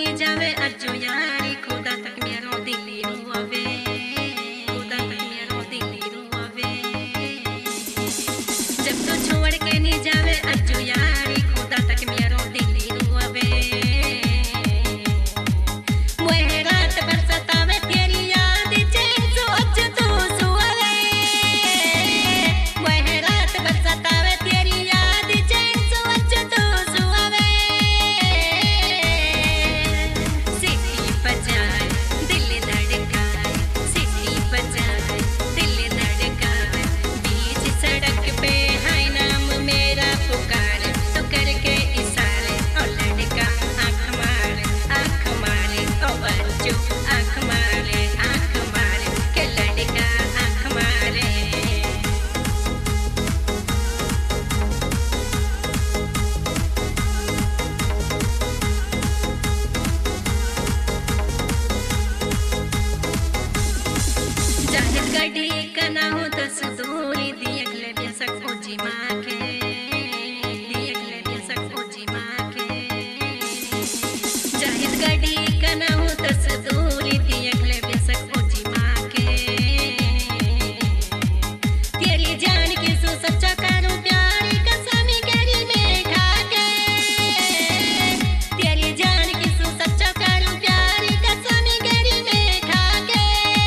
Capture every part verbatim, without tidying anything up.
कनी जावे अज्जो यारी खुदा तक मेरो दिली रुआवे खुदा तक मेरो दिली रुआवे जब तो छोड़ के नी जावे अज्जो यारी खुदा तक मेरो दिली रुआवे मोहे रात भर सतावे तेरी याद चैन सो अज्जो तू सुआवे मोहे रात भर सतावे तेरी याद चैन सो अज्जो तू सुआवे सिटी बजाए दिल धड़काए सिटी बजाए दिल धड़काए बीच सड़क पे हाय नाम मेरा पुकारे तो करके इशारे और लड़का आँख मारे आँख मारे ओ अज्जो आँख मारे आँख मारे के लड़का आँख मारे जाहिर गढ़ी कना हो तो सुदूरी दियगले बेसक ओजी माँ के दियगले बेसक ओजी माँ के जाहिर गढ़ी कना हो तो सुदूरी दियगले बेसक ओजी माँ के तेरी जान की सो सच्चा करूं प्यारी कसमी गरी में खा के तेरी जान की सो सच्चा करूं प्यारी कसमी गरी में खा के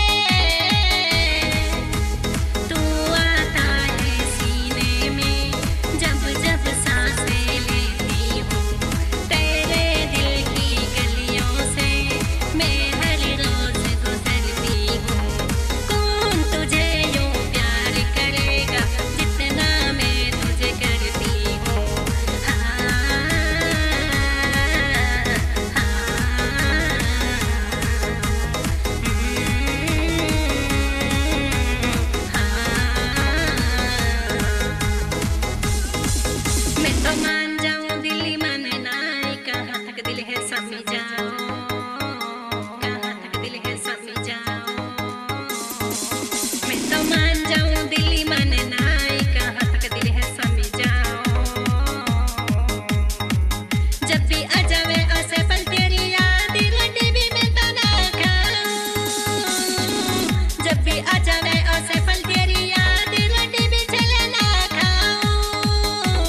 तू आता है सीने में जब जब सांसें लेती हूँ तेरे दिल की गलियों से मैं हर रोज गुजरती हूँ कौन तुझे यूं प्यार करेगा जितना मैं तुझे करती हूँ हाँ मैं तो मान जाऊं दिल्ली माने नाई कहाँ तक दिल है समझ जाओ कहाँ तक दिल है समझ जाओ मैं तो मान जाऊं दिल्ली माने नाई कहाँ तक दिल है समझ जाओ जब भी आ जावे ऐसे पल तेरी याद रोटी भी मैं तो ना खाऊं जब भी आ जावे ऐसे पल तेरी याद रोटी भी चले ना खाऊं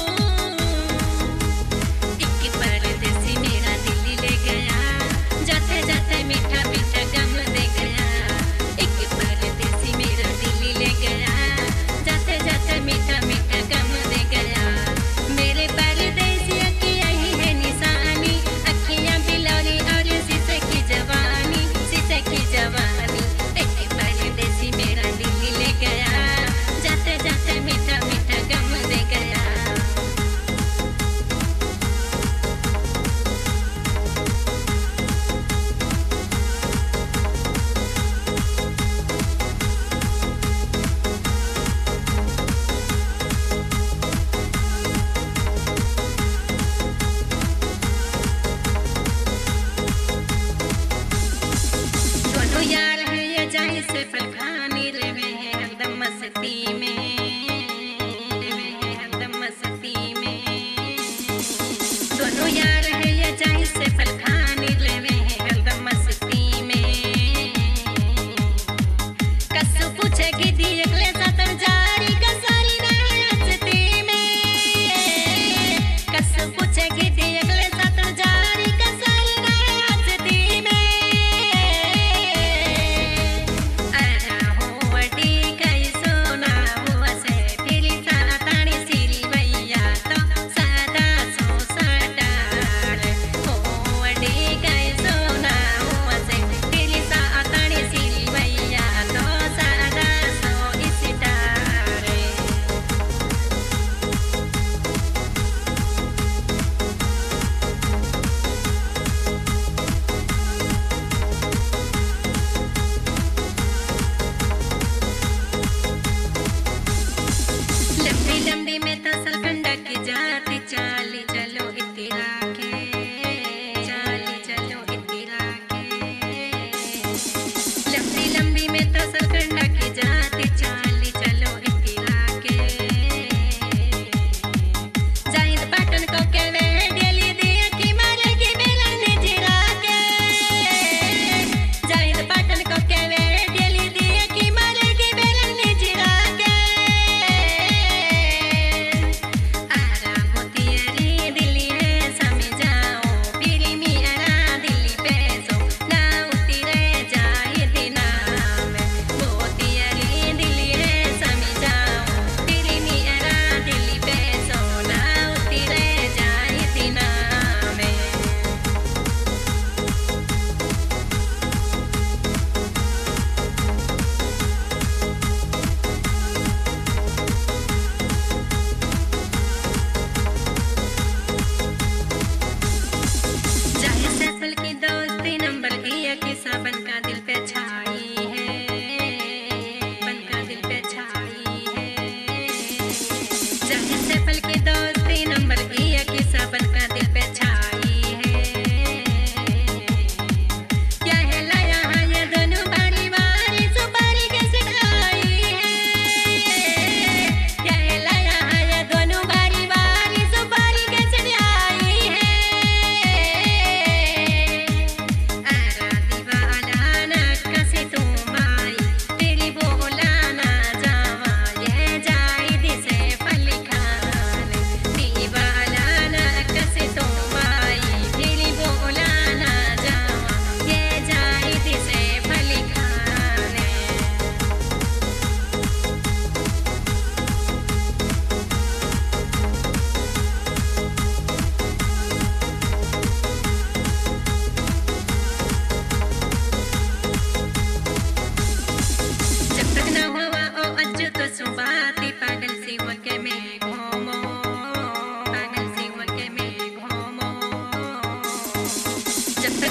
एक परदेसी मेरा दिल ले गया जाते जाते मीठा मीठा गम दे गया एक परदेसी मेरा दिल ले गया जाते जाते मीठा मीठा गम दे गया मेरे परदेसी की यही है निशानी अखियां बिलौरी और शीशे की जवानी शीशे की जवानी एक परदेसी मेरा दिल ले गया जाते जाते मीठा मीठा गम दे गया दोनों यार हैं ये जाहि से फलखानी रेवे हैं हरदम मस्ती में रेवे हैं हरदम मस्ती में दोनों यार हैं ये जाहि से फलखानी रेवे हैं हरदम मस्ती में कसु पूछेगी दी अगले सतर जारी कसारी नहीं हंसती में कसु पूछेगी दी अगले सतर जारी कसारी नहीं हंसती में अरा हो वडी कई सोना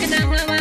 ना हुआ